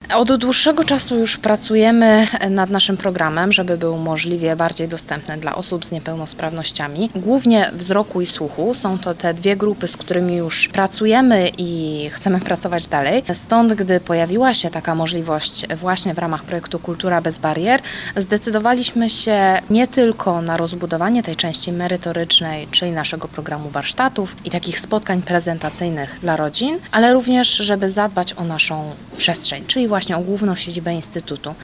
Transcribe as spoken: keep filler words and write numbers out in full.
Od dłuższego czasu już pracujemy nad naszym programem, żeby był możliwie bardziej dostępny dla osób z niepełnosprawnościami. Głównie wzroku i słuchu. Są to te dwie grupy, z którymi już pracujemy i chcemy pracować dalej. Stąd, gdy pojawiła się taka możliwość właśnie w ramach projektu Kultura bez barier, zdecydowaliśmy się nie tylko na rozbudowanie tej części merytorycznej, czyli naszego programu warsztatów i takich spotkań prezentacyjnych dla rodzin, ale również, żeby zadbać o naszą przestrzeń, czyli właśnie o główną siedzibę Instytutu.